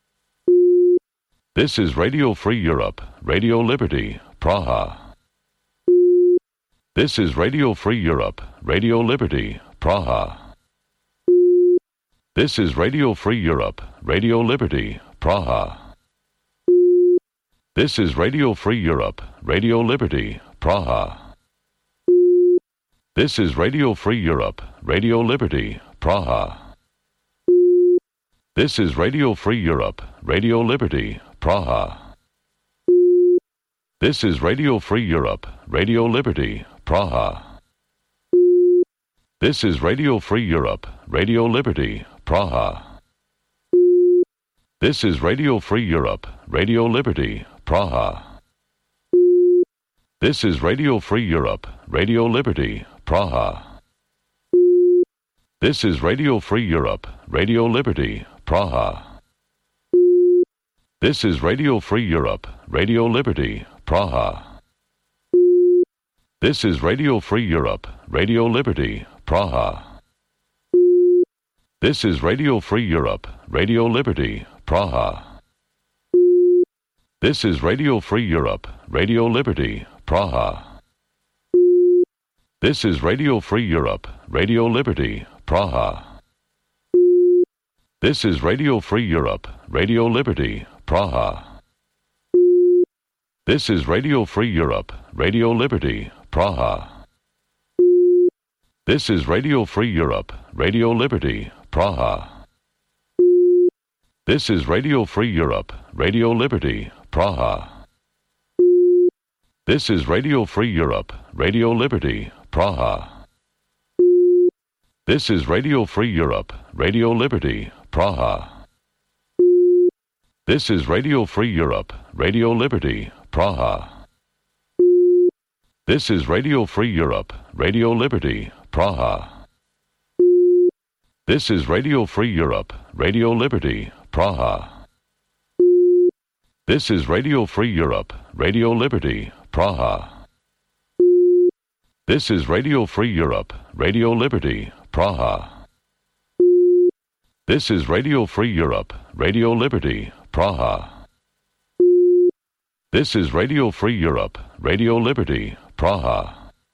This is Radio Free Europe, Radio Liberty, Praha. This is Radio Free Europe, Radio Liberty, Praha. This is Radio Free Europe, Radio Liberty, Praha. This is Radio Free Europe, Radio Liberty, Praha. This is Radio Free Europe, Radio Liberty, Praha. This is Radio Free Europe, Radio Liberty, Praha. This is Radio Free Europe, Radio Liberty, Praha. This is Radio Free Europe, Radio Liberty, Praha. This is Radio Free Europe, Radio Liberty, Praha. This is Radio Free Europe, Radio Liberty, Praha. This is Radio Free Europe, Radio Liberty, Praha. This is Radio Free Europe, Radio Liberty, Praha. This is Radio Free Europe, Radio Liberty, Praha. This is Radio Free Europe, Radio Liberty, Praha. This is Radio Free Europe, Radio Liberty, Praha. This is Radio Free Europe, Radio Liberty, Praha. This is Radio Free Europe, Radio Liberty, Praha. This is Radio Free Europe, Radio Liberty, Praha. This is Radio Free Europe, Radio Liberty, Praha. This is Radio Free Europe, Radio Liberty, Praha. This is Radio Free Europe, Radio Liberty, Praha. This is Radio Free Europe, Radio Liberty, Praha. This is Radio Free Europe, Radio Liberty, Praha. This is Radio Free Europe, Radio Liberty, Praha. This is Radio Free Europe, Radio Liberty, Praha. This is Radio Free Europe, Radio Liberty, Praha. This is Radio Free Europe, Radio Liberty, Praha. This is Radio Free Europe, Radio Liberty, Praha. This is Radio Free Europe, Radio Liberty, Praha.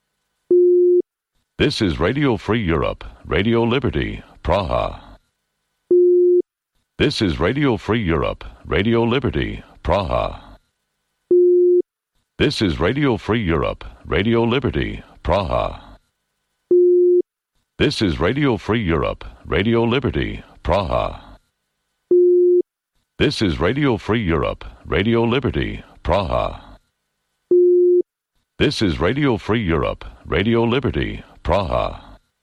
This is Radio Free Europe, Radio Liberty, Praha. This is Radio Free Europe, Radio Liberty, Praha. This is Radio Free Europe, Radio Liberty, Praha. This is Radio Free Europe, Radio Liberty, Praha. This is Radio Free Europe, Radio Liberty, Praha. This is Radio Free Europe, Radio Liberty, Praha.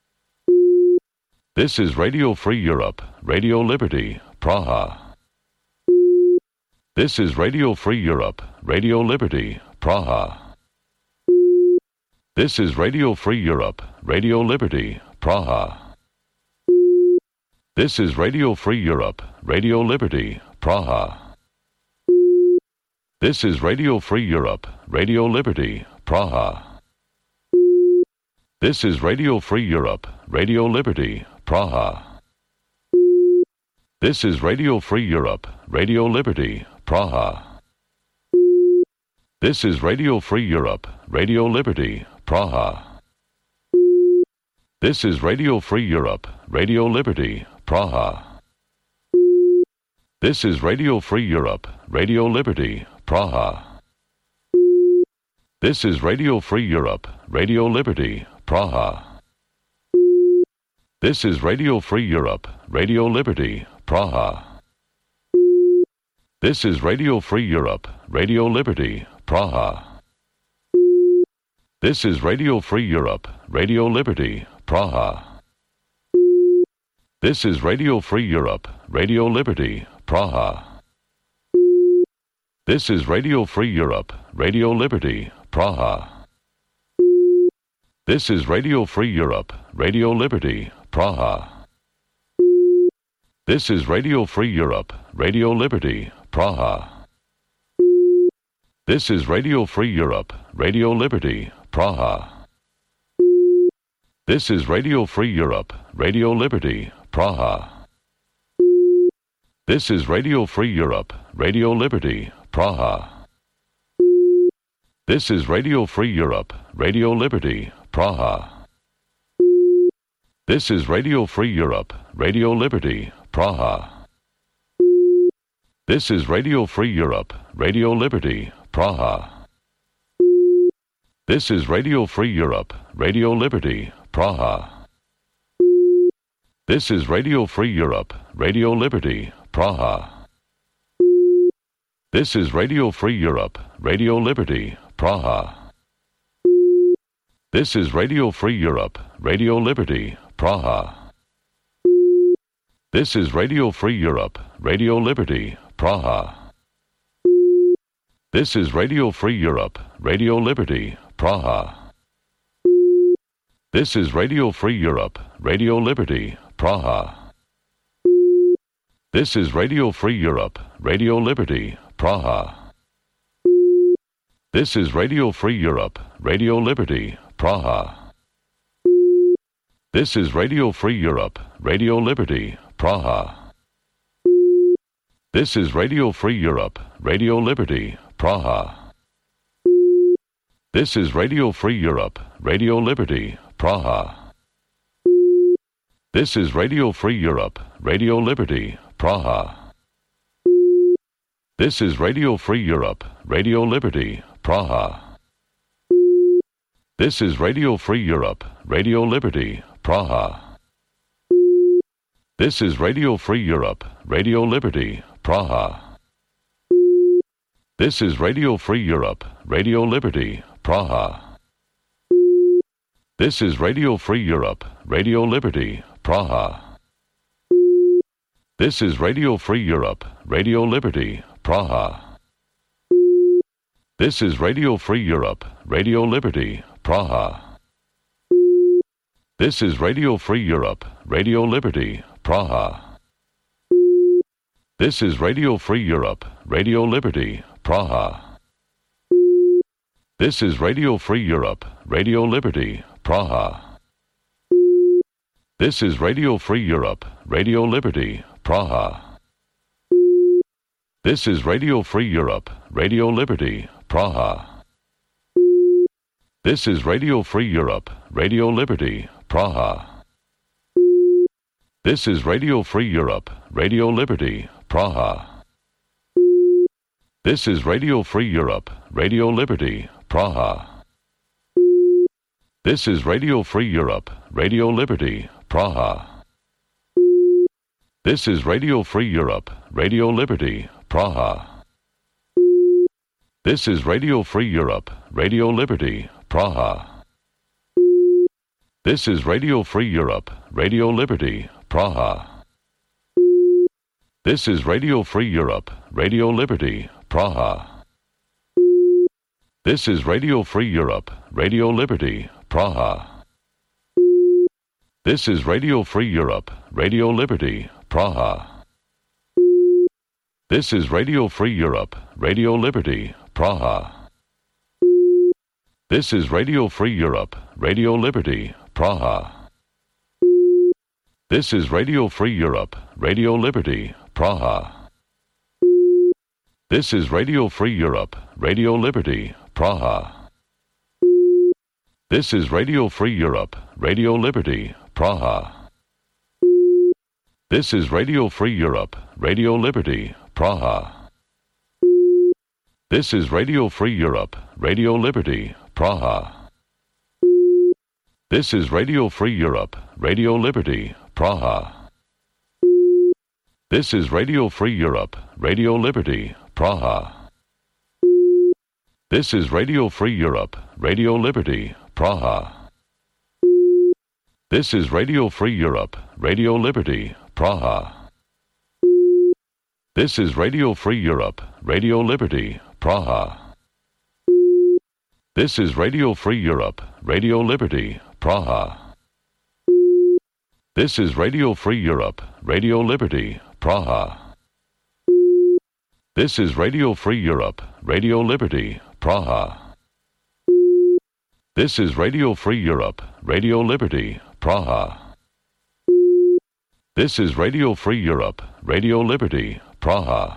This is Radio Free Europe, Radio Liberty, Praha. This is Radio Free Europe, Radio Liberty, Praha. This is Radio Free Europe, Radio Liberty, Praha. This is Radio Free Europe, Radio Liberty, Praha. This is Radio Free Europe, Radio Liberty, Praha. This is Radio Free Europe, Radio Liberty, Praha. This is Radio Free Europe, Radio Liberty, Praha. This is Radio Free Europe, Radio Liberty, Praha. This is Radio Free Europe, Radio Liberty, Praha. This is Radio Free Europe, Radio Liberty, Praha. This is Radio Free Europe, Radio Liberty, Praha. This is Radio Free Europe, Radio Liberty, Praha. This is Radio Free Europe, Radio Liberty, Praha. This is Radio Free Europe, Radio Liberty, Praha. This is Radio Free Europe, Radio Liberty, Praha. This is Radio Free Europe, Radio Liberty, Praha. This is Radio Free Europe, Radio Liberty, Praha. This is Radio Free Europe, Radio Liberty, Praha. This is Radio Free Europe, Radio Liberty, Praha. This is Radio Free Europe, Radio Liberty, Praha. This is Radio Free Europe, Radio Liberty, Praha. This is Radio Free Europe, Radio Liberty, Praha. This is Radio Free Europe, Radio Liberty, Praha. This is Radio Free Europe, Radio Liberty, Praha. This is Radio Free Europe, Radio Liberty, Praha. This is Radio Free Europe, Radio Liberty, Praha. This is Radio Free Europe, Radio Liberty, Praha. This is Radio Free Europe, Radio Liberty, Praha. This is Radio Free Europe, Radio Liberty, Praha. This is Radio Free Europe, Radio Liberty, Praha. This is Radio Free Europe, Radio Liberty, Praha. This is Radio Free Europe, Radio Liberty, Praha. This is Radio Free Europe, Radio Liberty, Praha. This is Radio Free Europe, Radio Liberty, Praha. This is Radio Free Europe, Radio Liberty, Praha. This is Radio Free Europe, Radio Liberty, Praha. This is Radio Free Europe, Radio Liberty, Praha. This is Radio Free Europe, Radio Liberty, Praha. This is Radio Free Europe, Radio Liberty, Praha. This is Radio Free Europe, Radio Liberty, Praha. This is Radio Free Europe, Radio Liberty, Praha. This is Radio Free Europe, Radio Liberty, Praha. This is Radio Free Europe, Radio Liberty, Praha. This is Radio Free Europe, Radio Liberty, Praha. This is Radio Free Europe, Radio Liberty, Praha. This is Radio Free Europe, Radio Liberty, Praha. This is Radio Free Europe, Radio Liberty, Praha. This is Radio Free Europe, Radio Liberty, Praha. This is Radio Free Europe, Radio Liberty, Praha. This is Radio Free Europe, Radio Liberty, Praha. This is Radio Free Europe, Radio Liberty, Praha. This is Radio Free Europe, Radio Liberty, Praha. This is Radio Free Europe, Radio Liberty, Praha. This is Radio Free Europe, Radio Liberty, Praha. This is Radio Free Europe, Radio Liberty, Praha. This is Radio Free Europe, Radio Liberty, Praha. This is Radio Free Europe, Radio Liberty, Praha. This is Radio Free Europe, Radio Liberty, Praha. This is Radio Free Europe, Radio Liberty, Praha. This is Radio Free Europe, Radio Liberty, Praha. This is Radio Free Europe, Radio Liberty, Praha. This is Radio Free Europe, Radio Liberty, Praha. This is Radio Free Europe, Radio Liberty, Praha. This is Radio Free Europe, Radio Liberty, Praha. This is Radio Free Europe, Radio Liberty, Praha. This is Radio Free Europe, Radio Liberty, Praha. This is Radio Free Europe, Radio Liberty, Praha. This is Radio Free Europe, Radio Liberty, Praha. This is Radio Free Europe, Radio Liberty, Praha. This is Radio Free Europe, Radio Liberty, Praha. This is Radio Free Europe, Radio Liberty, Praha. This is Radio Free Europe, Radio Liberty, Praha. This is Radio Free Europe, Radio Liberty, Praha. This is Radio Free Europe, Radio Liberty, Praha. This is Radio Free Europe, Radio Liberty, Praha. This is Radio Free Europe, Radio Liberty, Praha.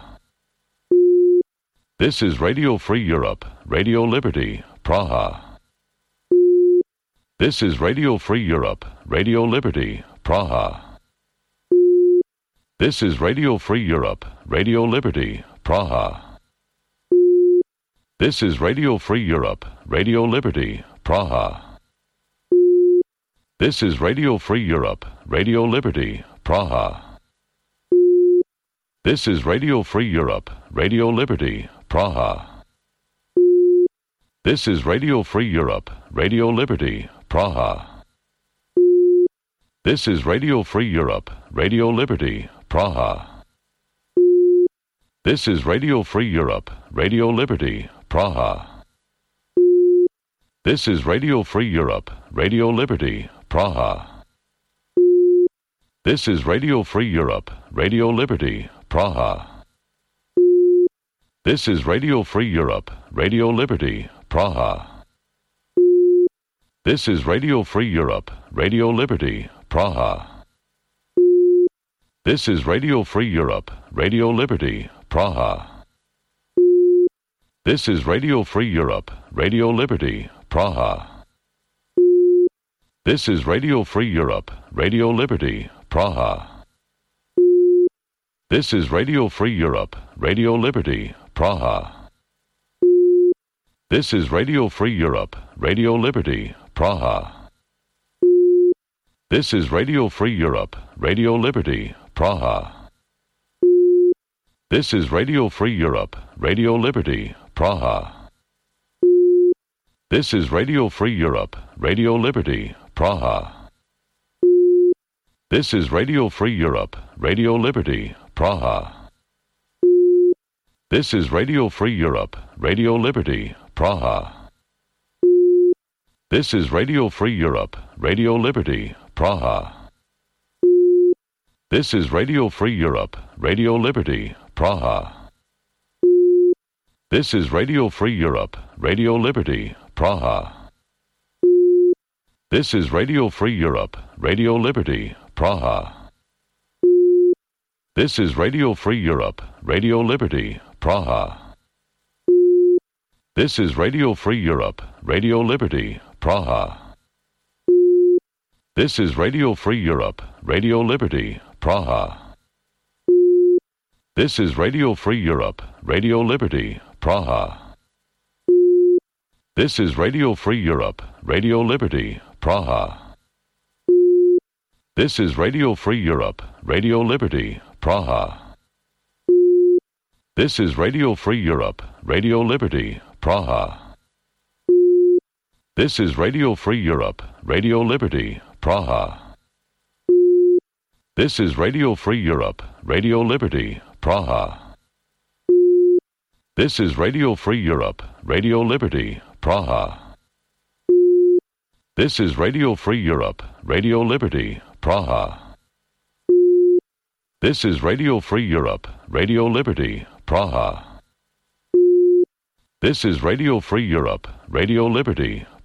This is Radio Free Europe, Radio Liberty, Praha. This is Radio Free Europe, Radio Liberty, Praha. This is Radio Free Europe, Radio Liberty, Praha. This is Radio Free Europe, Radio Liberty, Praha. This is Radio Free Europe, Radio Liberty, Praha. This is Radio Free Europe, Radio Liberty, Praha. This is Radio Free Europe, Radio Liberty, Praha. This is Radio Free Europe, Radio Liberty, Praha. This is Radio Free Europe, Radio Liberty, Praha. This is Radio Free Europe, Radio Liberty, Praha. This is Radio Free Europe, Radio Liberty, Praha. This is Radio Free Europe, Radio Liberty, Praha. This is Radio Free Europe, Radio Liberty, Praha. This is Radio Free Europe, Radio Liberty, Praha. This is Radio Free Europe, Radio Liberty, Praha. This is Radio Free Europe, Radio Liberty, Praha. This is Radio Free Europe, Radio Liberty, Praha. This is Radio Free Europe, Radio Liberty, Praha. This is Radio Free Europe, Radio Liberty, Praha. This is Radio Free Europe, Radio Liberty, Praha. This is Radio Free Europe, Radio Liberty, Praha. This is Radio Free Europe, Radio Liberty, Praha. This is Radio Free Europe, Radio Liberty, Praha. This is Radio Free Europe, Radio Liberty, Praha. This is Radio Free Europe, Radio Liberty, Praha. This is Radio Free Europe, Radio Liberty, Praha. This is Radio Free Europe, Radio Liberty, Praha. This is Radio Free Europe, Radio Liberty, Praha. This is Radio Free Europe, Radio Liberty, Praha. This is Radio Free Europe, Radio Liberty, Praha. This is Radio Free Europe, Radio Liberty, Praha. This is Radio Free Europe, Radio Liberty, Praha. This is Radio Free Europe, Radio Liberty, Praha. This is Radio Free Europe, Radio Liberty, Praha. This is Radio Free Europe, Radio Liberty, Praha. This is Radio Free Europe, Radio Liberty, Praha. This is Radio Free Europe, Radio Liberty, Praha. This is Radio Free Europe, Radio Liberty, Praha. This is Radio Free Europe, Radio Liberty, Praha. This is Radio Free Europe, Radio Liberty,